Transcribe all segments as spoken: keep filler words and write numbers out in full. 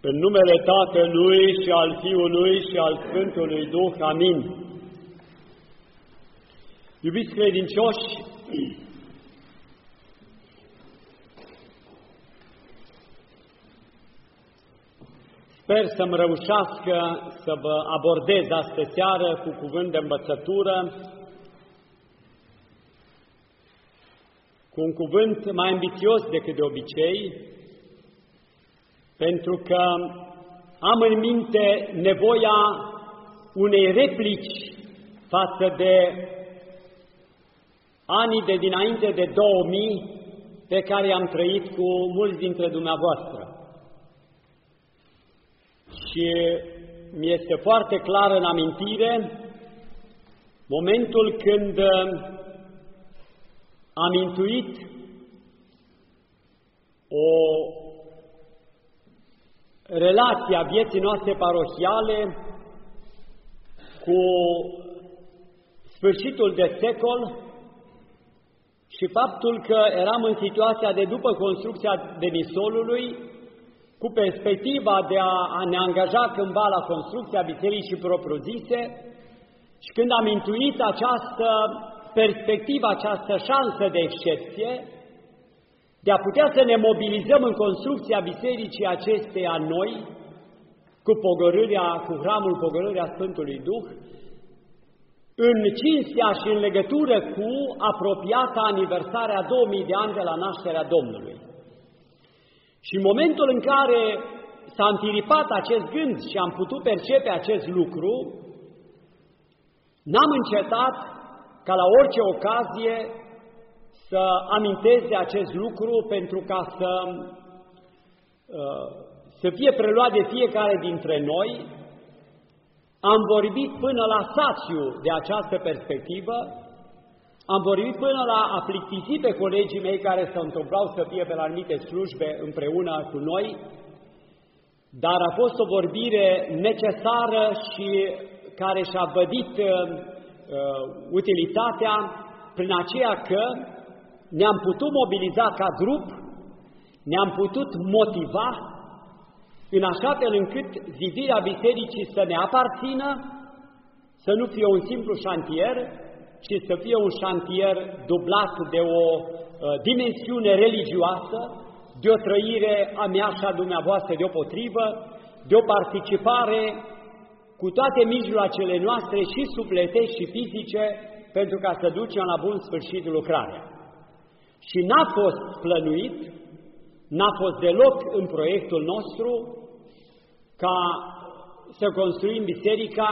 În numele Tatălui și al Fiului și al Sfântului Duh. Amin. Iubiți credincioși, sper să-mi reușească să vă abordez astă seară cu cuvânt de învățătură, cu un cuvânt mai ambițios decât de obicei, pentru că am în minte nevoia unei replici față de anii de dinainte de două mii pe care i-am trăit cu mulți dintre dumneavoastră. Și mi este foarte clar în amintire momentul când am intuit o relație a vieții noastre parohiale cu sfârșitul de secol și faptul că eram în situația de după construcția demisolului, cu perspectiva de a, a ne angaja cândva la construcția bisericii propriu-zise, și când am intuit această perspectivă, această șansă de excepție, de a putea să ne mobilizăm în construcția bisericii acesteia noi, cu pogorârea, cu hramul pogorârea Sfântului Duh, în cinstea și în legătură cu apropiata aniversare a două mii de ani de la nașterea Domnului. Și în momentul în care s-a întiripat acest gând și am putut percepe acest lucru, n-am încetat ca la orice ocazie să amintesc de acest lucru pentru ca să, să fie preluat de fiecare dintre noi. Am vorbit până la sațiu de această perspectivă, am vorbit până la a plictisi pe colegii mei care se întâmplau să fie pe la anumite slujbe împreună cu noi, dar a fost o vorbire necesară și care și-a vădit uh, uh, utilitatea prin aceea că ne-am putut mobiliza ca grup, ne-am putut motiva în așa fel încât zidirea bisericii să ne aparțină, să nu fie un simplu șantier, ci să fie un șantier dublat de o uh, dimensiune religioasă, de o trăire a mea și a dumneavoastră deopotrivă, de o participare cu toate mijloacele noastre și sufletești și fizice, pentru ca să ducem la bun sfârșit lucrarea. Și n-a fost plănuit, n-a fost deloc în proiectul nostru ca să construim biserica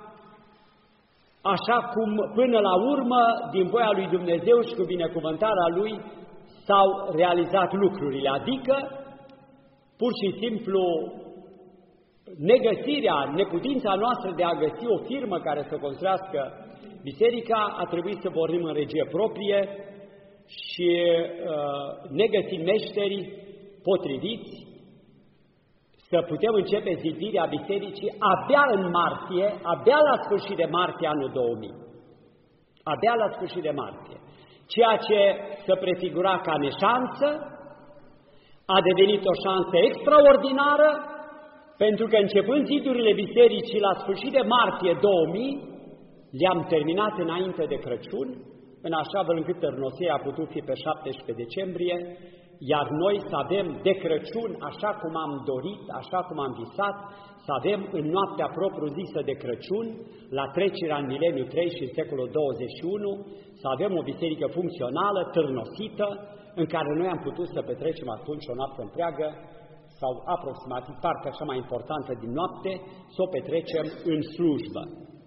așa cum până la urmă, din voia lui Dumnezeu și cu binecuvântarea Lui, s-au realizat lucrurile. Adică, pur și simplu, negăsirea, neputința noastră de a găsi o firmă care să construiască biserica, a trebuit să vorbim în regie proprie și uh, negăsim meșteri potriviți să putem începe zidirea bisericii abia în martie, abia la sfârșit de martie anul două mii. Abia la sfârșit de martie. Ceea ce se prefigura ca neșansă a devenit o șansă extraordinară, pentru că începând zidurile bisericii la sfârșit de martie două mii, le-am terminat înainte de Crăciun, în așa fel încât târnoseia a putut fi pe șaptesprezece decembrie, iar noi să avem de Crăciun, așa cum am dorit, așa cum am visat, să avem în noaptea propriu-zisă de Crăciun, la trecerea în mileniul trei și în secolul douăzeci și unu, să avem o biserică funcțională, târnosită, în care noi am putut să petrecem atunci o noapte întreagă, sau aproximativ partea cea mai importantă din noapte, să o petrecem în slujbă.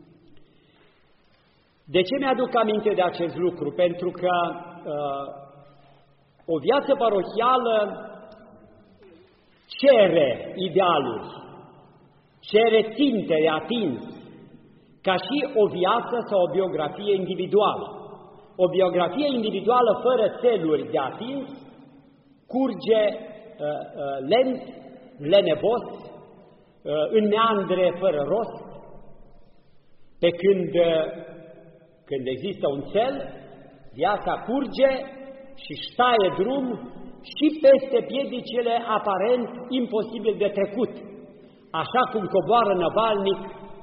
De ce mi-aduc aminte de acest lucru? Pentru că uh, o viață parohială cere idealuri, cere ținte de atins, ca și o viață sau o biografie individuală. O biografie individuală fără țeluri de atins curge uh, uh, lent, lenevos, uh, în meandre fără rost, pe când, uh, când există un țel, viața curge și își taie drum și peste piedicile aparent imposibil de trecut așa cum coboară năvalnic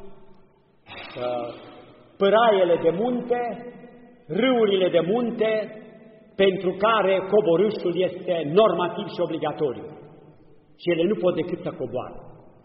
pâraiele de munte, râurile de munte, pentru care coborâșul este normativ și obligatoriu. Și ele nu pot decât să coboară.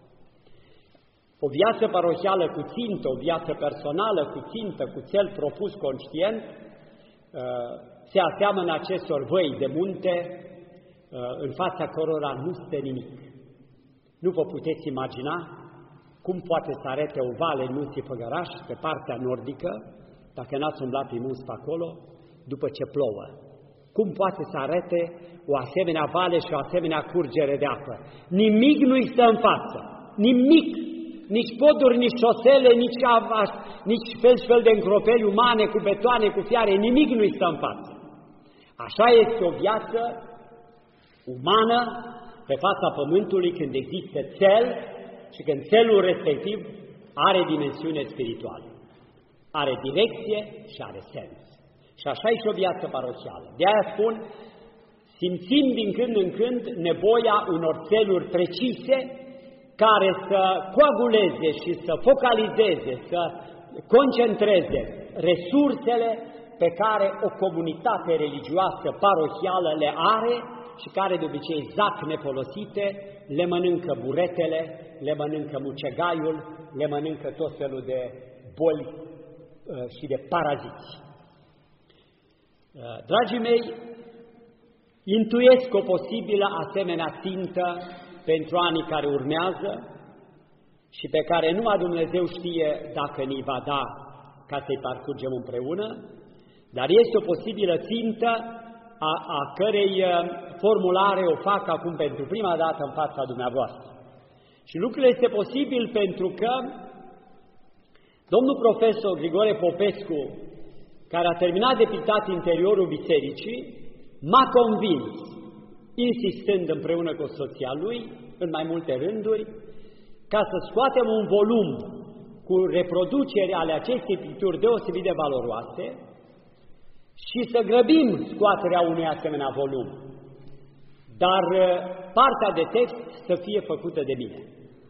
O viață parohială cu țintă, o viață personală cu țintă, cu cel propus conștient, se aseamănă acestor văi de munte în fața cărora nu stă nimic. Nu vă puteți imagina cum poate să arate o vale în Munții Făgăraș, pe partea nordică, dacă n-ați umblat prin munți pe acolo, după ce plouă. Cum poate să arate o asemenea vale și o asemenea curgere de apă? Nimic nu-i stă în față, nimic, nici poduri, nici șosele, nici, avaș, nici fel și fel de încropeli umane, cu betoane, cu fiare, nimic nu-i stă în față. Așa este o viață umană pe fața Pământului când există cel și când celul respectiv are dimensiune spirituală, are direcție și are sens. Și așa e și o viață parohială. De aia spun, simțim din când în când nevoia unor țeluri precise care să coaguleze și să focalizeze, să concentreze resursele pe care o comunitate religioasă parohială le are și care de obicei zac nefolosite, le mănâncă buretele, le mănâncă mucegaiul, le mănâncă tot felul de boli și de paraziți. Dragii mei, intuiesc o posibilă asemenea țintă pentru anii care urmează și pe care numai Dumnezeu știe dacă ni va da ca să-i parcurgem împreună, dar este o posibilă țintă a, a cărei formulare o fac acum pentru prima dată în fața dumneavoastră. Și lucrul este posibil pentru că domnul profesor Grigore Popescu, care a terminat de pictat interiorul bisericii, m-a convins, insistând împreună cu soția lui, în mai multe rânduri, ca să scoatem un volum cu reproduceri ale acestei picturi deosebit de valoroase și să grăbim scoaterea unui asemenea volum, dar partea de text să fie făcută de mine.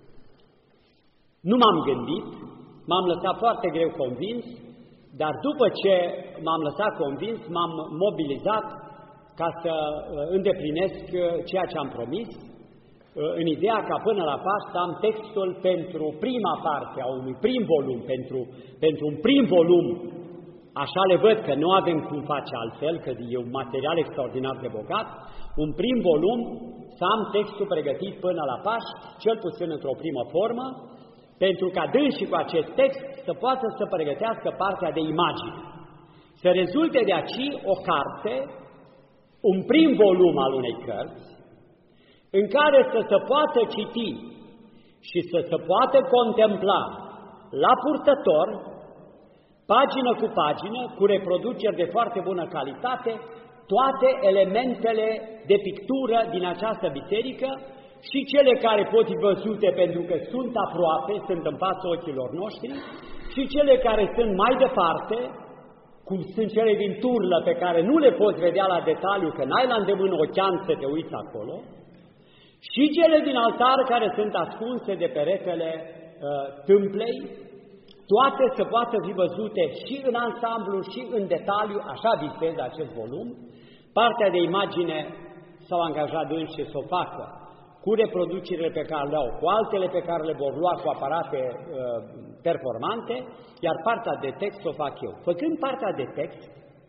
Nu m-am gândit, m-am lăsat foarte greu convins, dar după ce m-am lăsat convins, m-am mobilizat ca să îndeplinesc ceea ce am promis, în ideea ca până la Paște am textul pentru prima parte a unui prim volum, pentru, pentru un prim volum, așa le văd că nu avem cum face altfel, că e un material extraordinar de bogat, un prim volum să am textul pregătit până la Paște, cel puțin într-o primă formă, pentru ca dânsii cu acest text să poată să pregătească partea de imagine. Să rezulte de aici o carte, un prim volum al unei cărți, în care să se poată citi și să se poată contempla la purtător, pagină cu pagină, cu reproduceri de foarte bună calitate, toate elementele de pictură din această biserică și cele care pot fi văzute pentru că sunt aproape, sunt în fața ochilor noștri, și cele care sunt mai departe, cum sunt cele din Turlă pe care nu le poți vedea la detaliu, că n-ai la îndemână ochean să te uiți acolo, și cele din altar care sunt ascunse de peretele uh, tâmplei, toate să poată fi văzute și în ansamblu și în detaliu, așa visez acest volum. Partea de imagine s-au angajat dânsi să o facă cu reproducerile pe care le au, cu altele pe care le vor lua cu aparate uh, performante, iar partea de text o fac eu. Făcând partea de text,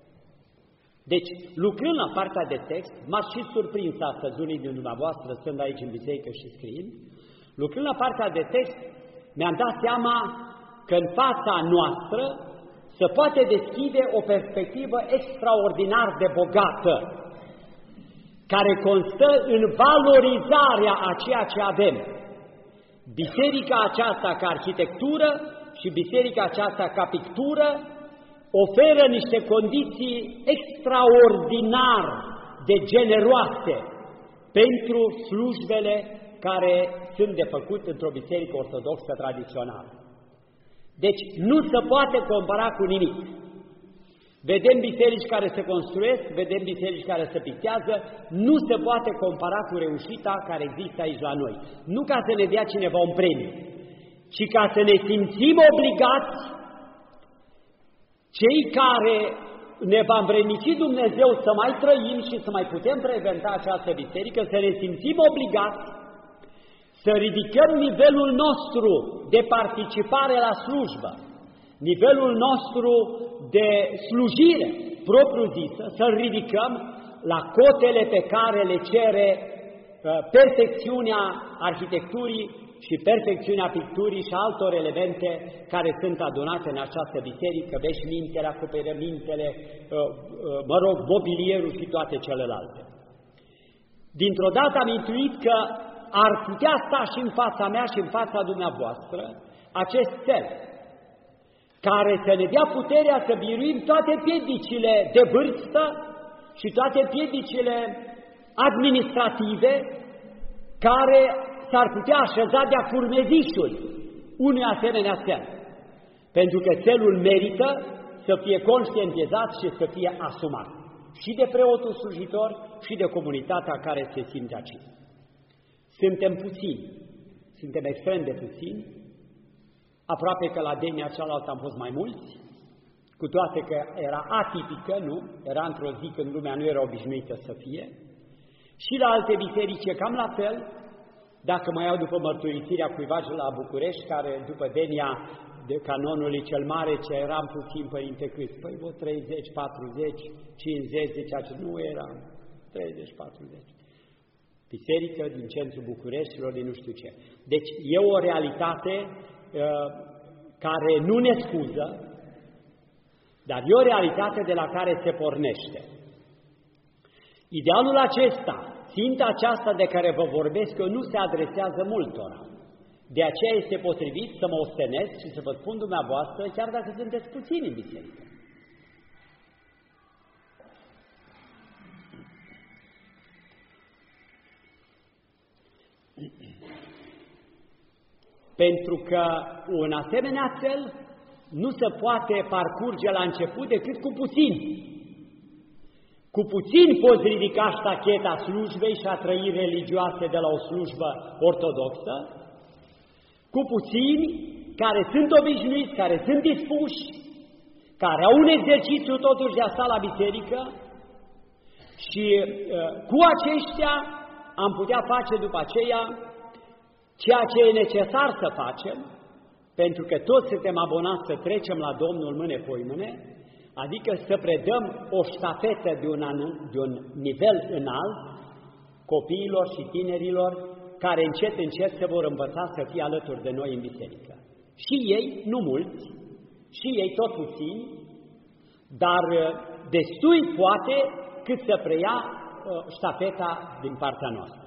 deci lucrând la partea de text, m-ați și surprins astăzi unii din dumneavoastră, stând aici în biserică și scriind, lucrând la partea de text, mi-am dat seama că în fața noastră se poate deschide o perspectivă extraordinar de bogată, care constă în valorizarea a ceea ce avem. Biserica aceasta ca arhitectură și biserica aceasta ca pictură oferă niște condiții extraordinar de generoase pentru slujbele care sunt de făcut într-o biserică ortodoxă tradițională. Deci nu se poate compara cu nimic. Vedem biserici care se construiesc, vedem biserici care se pictează, nu se poate compara cu reușita care există aici la noi. Nu ca să ne dea cineva un premiu, ci ca să ne simțim obligați, cei care ne va învrednici Dumnezeu să mai trăim și să mai putem preventa această biserică, să ne simțim obligați să ridicăm nivelul nostru de participare la slujbă, nivelul nostru de slujire propriu-zisă, să-l ridicăm la cotele pe care le cere perfecțiunea arhitecturii și perfecțiunea picturii și altor elemente care sunt adunate în această biserică, veșmintele, acoperămintele, mă rog, mobilierul și toate celelalte. Dintr-o dată am intuit că ar putea sta și în fața mea și în fața dumneavoastră acest cel care să ne dea puterea să biruim toate piedicile de vârstă și toate piedicile administrative care s-ar putea așeza de-a curmezișul unui asemenea cel. Pentru că celul merită să fie conștientizat și să fie asumat și de preotul slujitor și de comunitatea care se simte aici. Suntem puțini, suntem extrem de puțini, aproape că la denia cealaltă am fost mai mulți, cu toate că era atipică, nu? Era într-o zi când lumea nu era obișnuită să fie, și la alte biserici cam la fel. Dacă mai iau după mărturisirea cuiva la București, care după denia de canonului cel mare, ce eram puțin, părinte, cât? Păi vreo treizeci, patruzeci, cincizeci, zicea ce nu eram, treizeci, patruzeci. Biserică din centrul Bucureștilor, din nu știu ce. Deci e o realitate uh, care nu ne scuză, dar e o realitate de la care se pornește. Idealul acesta, ținta aceasta de care vă vorbesc eu, nu se adresează multora. De aceea este potrivit să mă ostenesc și să vă spun dumneavoastră, chiar dacă sunteți puțini în biserică. Pentru că un asemenea cel nu se poate parcurge la început decât cu puțin. Cu puțin poți ridica ștacheta slujbei și a trăirii religioase de la o slujbă ortodoxă, cu puțini care sunt obișnuiți, care sunt dispuși, care au un exercițiu totuși de a sta la biserică și uh, cu aceștia am putea face după aceea ceea ce e necesar să facem, pentru că toți suntem abonați să trecem la Domnul mâine-poimâine, adică să predăm o ștafetă de un, de un nivel înalt copiilor și tinerilor care încet, încet se vor învăța să fie alături de noi în biserică. Și ei, nu mulți, și ei tot puțini, dar destui poate cât să preia ștafeta din partea noastră.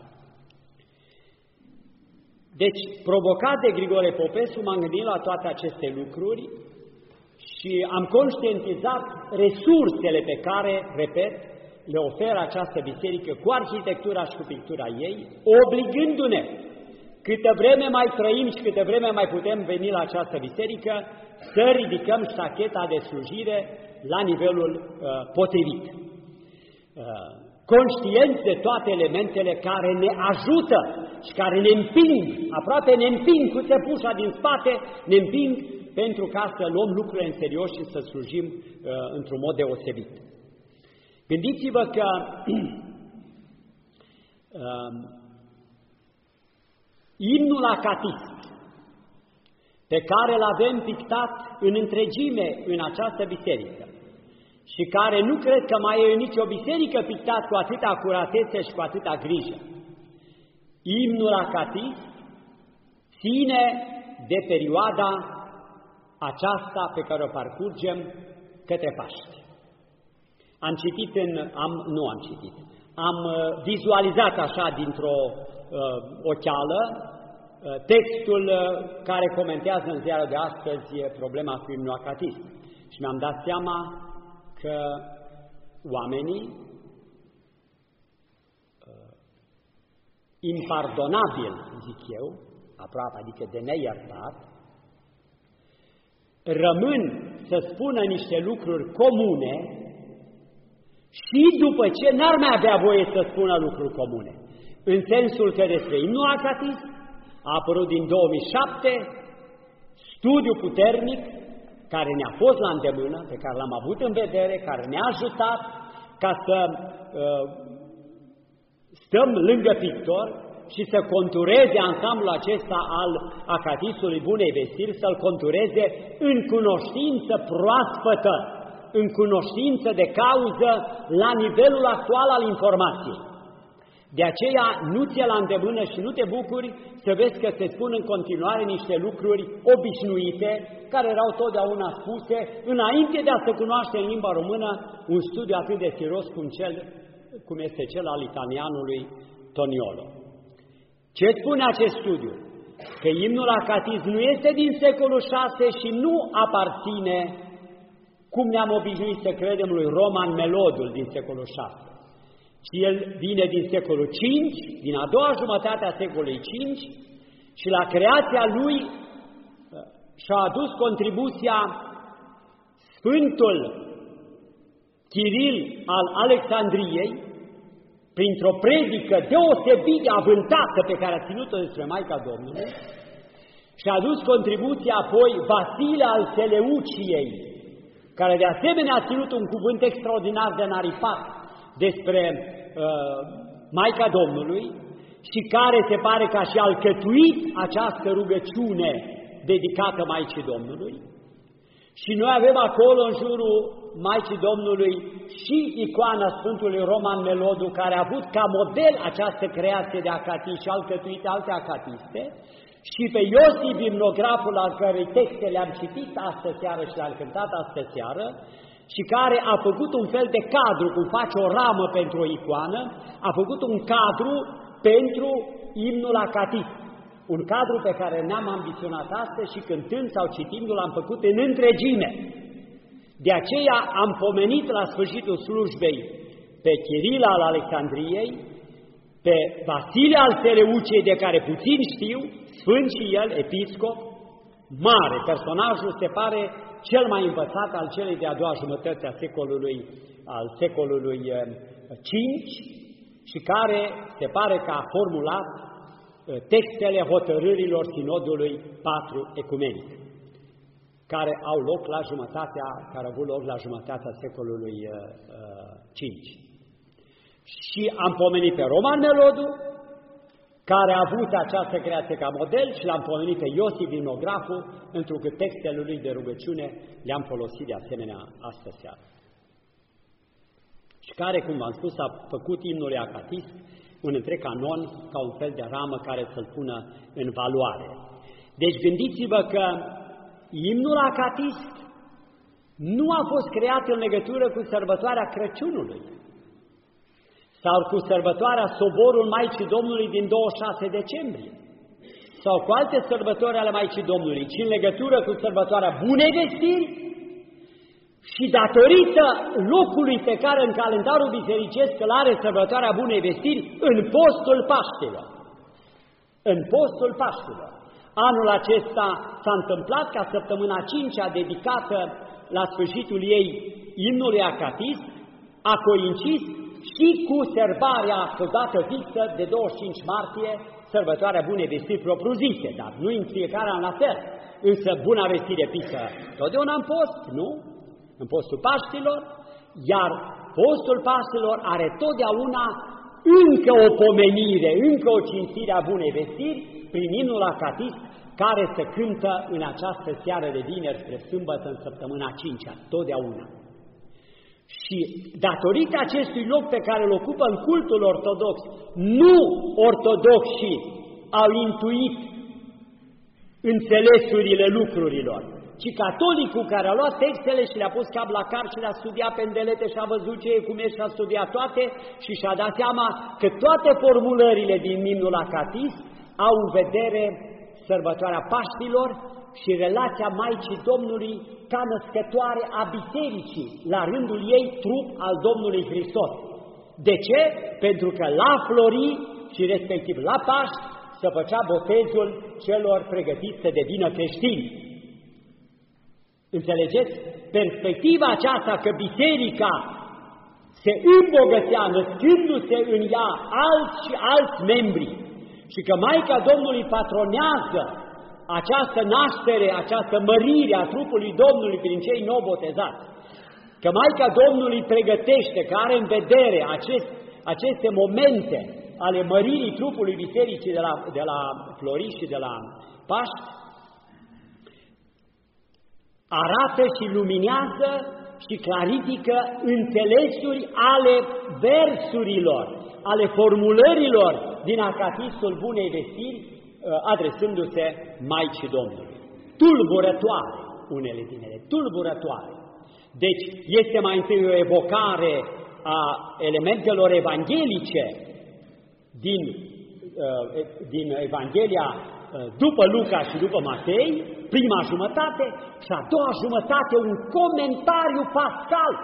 Deci, provocat de Grigore Popescu, m-am gândit la toate aceste lucruri și am conștientizat resursele pe care, repet, le oferă această biserică cu arhitectura și cu pictura ei, obligându-ne, câtă vreme mai trăim și câtă vreme mai putem veni la această biserică, să ridicăm ștacheta de slujire la nivelul uh, potrivit. Uh, conștienți de toate elementele care ne ajută și care ne împing, aproape ne împing cu țepușa din spate, ne împing pentru ca să luăm lucrurile în serios și să slujim uh, într-un mod deosebit. Gândiți-vă că uh, imnul acatist pe care îl avem pictat în întregime în această biserică și care nu cred că mai e nicio biserică pictat cu atâta acuratețe și cu atâta grijă. Imnul acatist ține de perioada aceasta pe care o parcurgem către Paști. Am citit în, am, nu am citit, am vizualizat așa dintr-o uh, ocheală uh, textul uh, care comentează în ziarul de astăzi problema cu imnul acatist. Și mi-am dat seama că oamenii uh, impardonabil, zic eu, aproape, adică de neiertat, rămân să spună niște lucruri comune și după ce n-ar mai avea voie să spună lucruri comune. În sensul că despre imnul acatism a apărut din două mii șapte studiu puternic care ne-a fost la îndemână, pe care l-am avut în vedere, care ne-a ajutat ca să uh, stăm lângă pictor și să contureze ansamblul acesta al acatismului Bunei Vestiri, să-l contureze în cunoștință proaspătă, în cunoștință de cauză la nivelul actual al informației. De aceea nu ți-e la îndemână și nu te bucuri să vezi că se spun în continuare niște lucruri obișnuite, care erau totdeauna spuse, înainte de a se cunoaște în limba română un studiu atât de serios cum, cel, cum este cel al italianului Toniolo. Ce spune acest studiu? Că imnul acatism nu este din secolul șase și nu aparține, cum ne-am obișnuit să credem, lui Roman Melodul din secolul șase. Și el vine din secolul cinci, din a doua jumătate a secolului cinci, și la creația lui și-a adus contribuția Sfântul Chiril al Alexandriei, printr-o predică deosebit de avântată pe care a ținut-o despre Maica Domnului, și-a adus contribuția apoi Vasile al Seleuciei, care de asemenea a ținut un cuvânt extraordinar de înaripat despre uh, Maica Domnului și care se pare că a și alcătuit această rugăciune dedicată Maicii Domnului. Și noi avem acolo în jurul Maicii Domnului și icoana Sfântului Roman Melodu, care a avut ca model această creație de acatist și alcătuite alte acatiste, și pe Iosif Imnograful, al cărui texte le-am citit astă seară și le-am cântat astă seară, și care a făcut un fel de cadru, cum face o ramă pentru o icoană, a făcut un cadru pentru imnul acatist. Un cadru pe care ne-am ambiționat astăzi și cântând sau citindu-l am făcut în întregime. De aceea am pomenit la sfârșitul slujbei pe Chiril al Alexandriei, pe Vasile al Seleuciei, de care puțin știu, sfânt și el, episcop, mare, personajul se pare cel mai învățat al celei de-a doua jumătăți a secolului, al secolului cinci și care se pare că a formulat textele hotărârilor sinodului patru ecumenic, care au loc la jumătatea, care au avut loc la jumătatea secolului cinci. Și am pomenit pe Roman Melodu, care a avut această creație ca model, și l-am pomenit pe Iosif Imnografu, întrucât textele lui de rugăciune le-am folosit de asemenea astă seară. Și care, cum v-am spus, a făcut imnul acatist un întreg canon ca un fel de ramă care să-l pună în valoare. Deci gândiți-vă că imnul acatist nu a fost creat în legătură cu sărbătoarea Crăciunului sau cu sărbătoarea Soborul Maicii Domnului din douăzeci și șase decembrie, sau cu alte sărbători ale Maicii Domnului, ci în legătură cu sărbătoarea Bunei Vestiri și datorită locului pe care în calendarul bisericesc îl are sărbătoarea Bunei Vestiri, în postul Paștelor. În postul Paștelor. Anul acesta s-a întâmplat ca săptămâna a cincea dedicată la sfârșitul ei imnului acatist, a coincis și cu sărbarea cu dată fixă de douăzeci și cinci martie, sărbătoarea Bunei Vestiri propriu-zise, dar nu în fiecare an la fel. Însă Buna Vestire pică totdeauna în post, nu? În postul Paștilor, iar postul Paștilor are totdeauna încă o pomenire, încă o cinstire a Bunei Vestiri prin imnul acatist, care se cântă în această seară de vineri spre sâmbătă în săptămâna a cincea, totdeauna. Și datorită acestui loc pe care îl ocupă în cultul ortodox, nu ortodoxii au intuit înțelesurile lucrurilor, ci catolicul care a luat textele și le-a pus cap la cap și le-a studiat pe îndelete și a văzut ce e cum e și a studiat toate și și-a dat seama că toate formulările din imnul acatist au în vedere sărbătoarea Paștilor și relația Maicii Domnului ca născătoare a bisericii, la rândul ei trup al Domnului Hristos. De ce? Pentru că la Florii și respectiv la Paști se făcea botezul celor pregătiți să devină creștini. Înțelegeți? Perspectiva aceasta că biserica se îmbogățea, născându-se în ea alți și alți membri și că Maica Domnului patronează această naștere, această mărire a trupului Domnului prin cei nou botezați, că Maica Domnului pregătește, că are în vedere acest, aceste momente ale măririi trupului bisericii de la, de la Floriș și de la Paști, arată și luminează și clarifică înțelesuri ale versurilor, ale formulărilor din Acatistul Bunei Vestiri, adresându-se Maicii Domnului. Tulburătoare, unele din ele, tulburătoare. Deci este mai întâi o evocare a elementelor evanghelice din, din Evanghelia după Luca și după Matei, prima jumătate, și a doua jumătate un comentariu pascal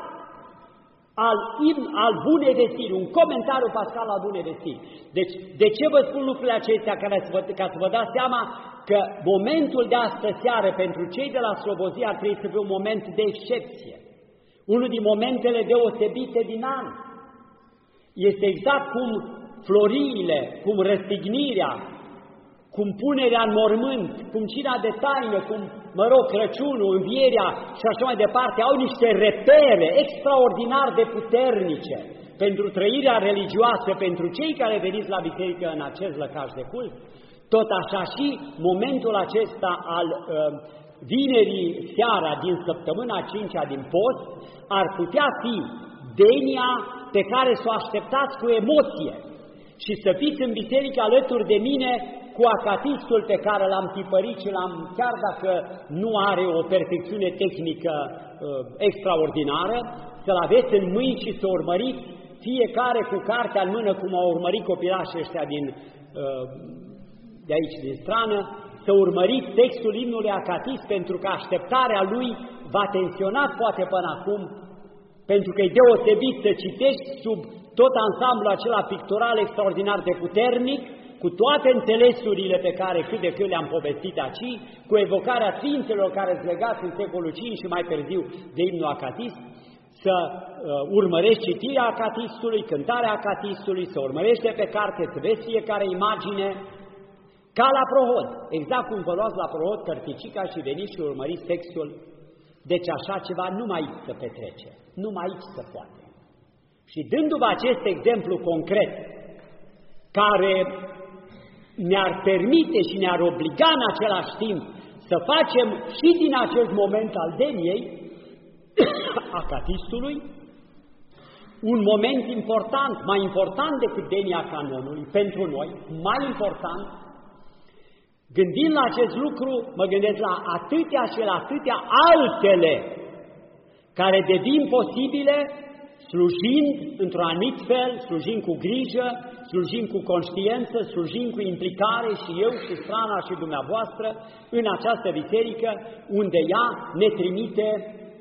al, al Bunei Vestiri, un comentariu pascal al Bunei Vestiri. Deci, de ce vă spun lucrurile acestea? Ca să vă, ca să vă dați seama că momentul de astă seară pentru cei de la Slobozia ar trebui să fie un moment de excepție. Unul din momentele deosebite din an. Este exact cum floriile, cum răstignirea, cum punerea în mormânt, cum cina de taină, cum, mă rog, Crăciunul, învierea și așa mai departe, au niște repere extraordinar de puternice pentru trăirea religioasă, pentru cei care veniți la biserică în acest lăcaș de cult, tot așa și momentul acesta al uh, vinerii seara din săptămâna a cincea din post ar putea fi denia pe care să o așteptați cu emoție și să fiți în biserică alături de mine cu acatistul pe care l-am tipărit și l-am, chiar dacă nu are o perfecțiune tehnică uh, extraordinară, să-l aveți în mâini și să urmăriți fiecare cu cartea în mână, cum au urmărit copilașii ăștia din, uh, de aici, din strană, să urmăriți textul imnului acatist, pentru că așteptarea lui v-a tensionat poate până acum, pentru că e deosebit să citești sub tot ansamblul acela pictural extraordinar de puternic, cu toate înțelesurile pe care cât de cât le-am povestit aici, cu evocarea sfinților care sunt legați în secolul cinci și mai târziu de imnul acatist, să uh, urmărești citirea acatistului, cântarea acatistului, să urmărești pe carte, să vezi fiecare imagine, ca la prohod, exact cum vă luați la prohod cărticica și veniți și urmăriți textul. Deci așa ceva numai aici se petrece, numai aici se poate. Și dându-vă acest exemplu concret, care ne-ar permite și ne-ar obliga în același timp să facem și din acest moment al deniei acatistului un moment important, mai important decât denia canonului pentru noi, mai important. Gândind la acest lucru, mă gândesc la atâtea și la atâtea altele care devin posibile slujind într-un anumit fel, slujind cu grijă, slujind cu conștiință, slujind cu implicare și eu și strana și dumneavoastră în această biserică, unde ea ne trimite,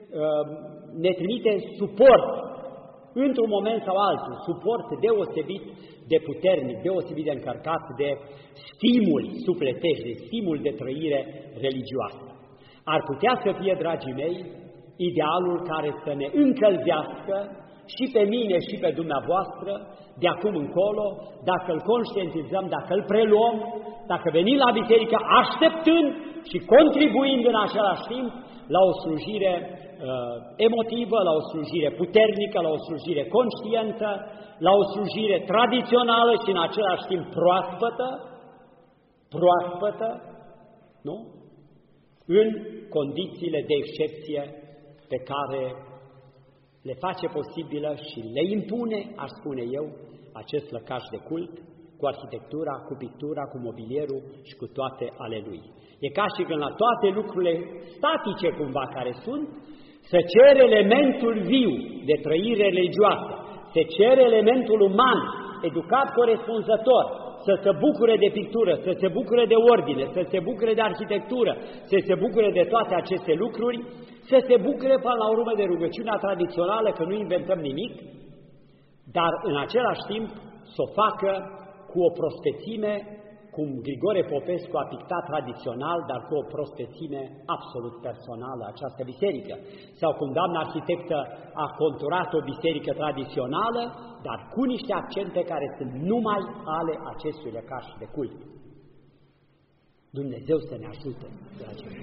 ne trimite suport într-un moment sau altul, suport deosebit de puternic, deosebit de încărcat de stimuli sufletești, de stimul de trăire religioasă. Ar putea să fie, dragii mei, idealul care să ne încălzească și pe mine și pe dumneavoastră de acum încolo, dacă îl conștientizăm, dacă îl preluăm, dacă venim la biserică așteptând și contribuind în același timp la o slujire uh, emotivă, la o slujire puternică, la o slujire conștientă, la o slujire tradițională și în același timp proaspătă, proaspătă, nu? În condițiile de excepție pe care le face posibilă și le impune, aș spune eu, acest lăcaș de cult, cu arhitectura, cu pictura, cu mobilierul și cu toate ale lui. E ca și când la toate lucrurile statice cumva care sunt, se cere elementul viu de trăire religioasă, se cere elementul uman, educat corespunzător, să se bucure de pictură, să se bucure de ordine, să se bucure de arhitectură, să se bucure de toate aceste lucruri, să se bucure până la urmă de rugăciunea tradițională, că nu inventăm nimic, dar în același timp să o facă cu o prospețime, cum Grigore Popescu a pictat tradițional, dar cu o prospețime absolut personală această biserică, sau cum doamna arhitectă a conturat o biserică tradițională, dar cu niște accente care sunt numai ale acestui lăcaș de cult. Dumnezeu să ne ajute, dragii mei!